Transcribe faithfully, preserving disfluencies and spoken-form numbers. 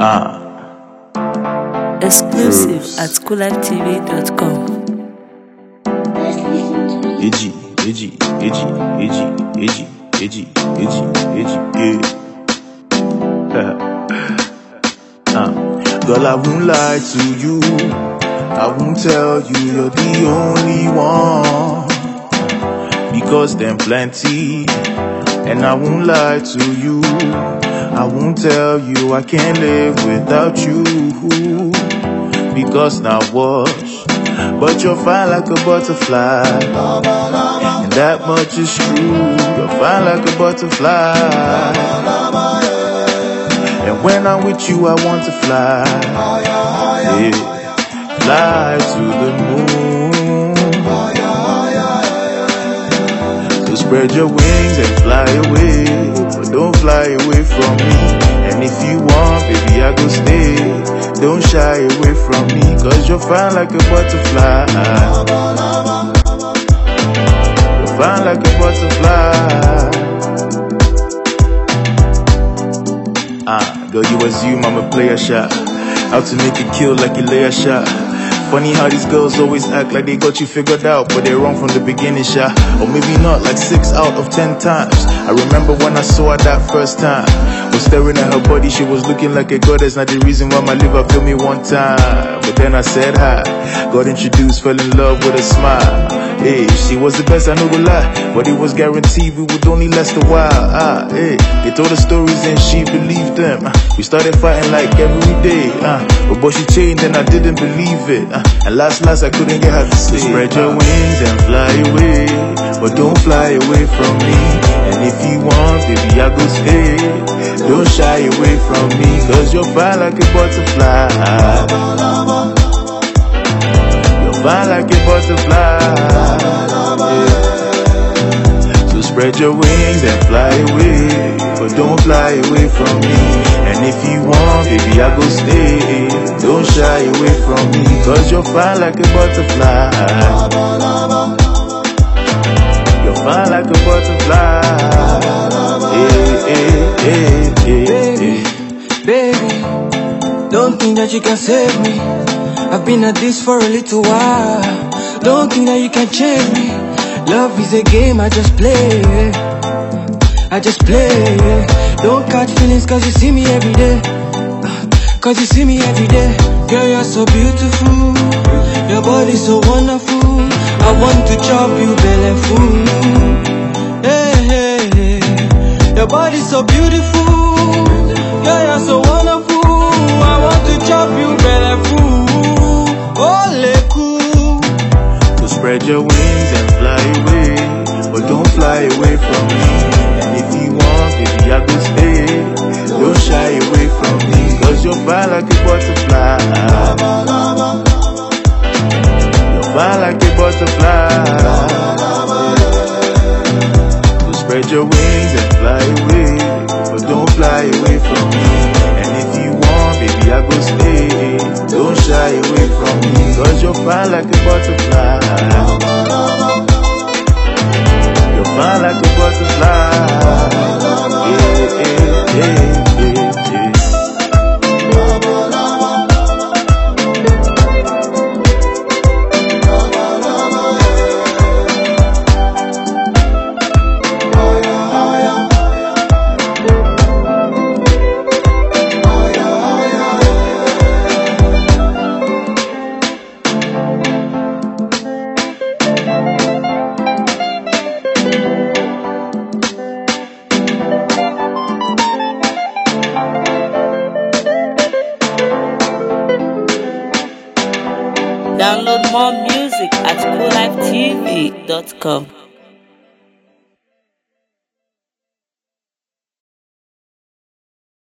Ah. Exclusive Bruce. at cool life t v dot com. Edgy, edgy, edgy, edgy, edgy, edgy, edgy, edgy, yeah. uh. Girl, I won't lie to you. I won't tell you you're the only one, because them plenty. And I won't lie to you. I won't tell you I can't live without you, because now watch, but you're fine like a butterfly, and that much is true. You're fine like a butterfly, and when I'm with you I want to fly, yeah, fly to the moon. So spread your wings and fly away, but don't fly away from me. And if you want, baby, I go stay. Don't shy away from me, cause you're fine like a butterfly. You're fine like a butterfly. Ah, girl, you assume I'm a player shot. How to make it kill like you lay a shot. Funny how these girls always act like they got you figured out, but they're wrong from the beginning, shot. Or maybe not, like six out of ten times. I remember when I saw her that first time. Was staring at her body, she was looking like a goddess. Not the reason why my liver failed me one time. But then I said hi, got introduced, fell in love with a smile. Hey, she was the best, I know the lie, but it was guaranteed we would only last a while. Ah, hey, they told her stories and she believed them. We started fighting like every day. Ah, but, but she changed and I didn't believe it. Ah, and last last I couldn't get her to sleep. So spread your wings and fly away, but don't fly away from me. And if you want, baby, I go stay. Don't shy away from me, cause you're fine like a butterfly. Fly like a butterfly, yeah. So spread your wings and fly away, but don't fly away from me. And if you want, baby, I go stay. Don't shy away from me, cause you're fine like a butterfly. You're fine like a butterfly, yeah, yeah, yeah, yeah, yeah. Baby, baby, don't think that you can save me. I've been at this for a little while. Don't think that you can change me. Love is a game I just play, I just play. Don't catch feelings cause you see me every day, cause you see me every day. Girl, you're so beautiful, your body's so wonderful. I want to chop you belly full. Hey, hey, hey. Your body's so beautiful, girl, you're so wonderful. I want to chop you belly full. Spread your wings and fly away, but don't fly away from me. And if you want, baby, I go stay. Don't shy away from me, cause you're fine like a butterfly. You're fine like a butterfly, yeah. So spread your wings and fly away, but don't fly away from me. And if you want, baby, I go stay. Don't shy away from me, cause you're fine like a butterfly. You're fine like a butterfly. Yeah, yeah, yeah, yeah, yeah. Download more music at cool life t v dot com.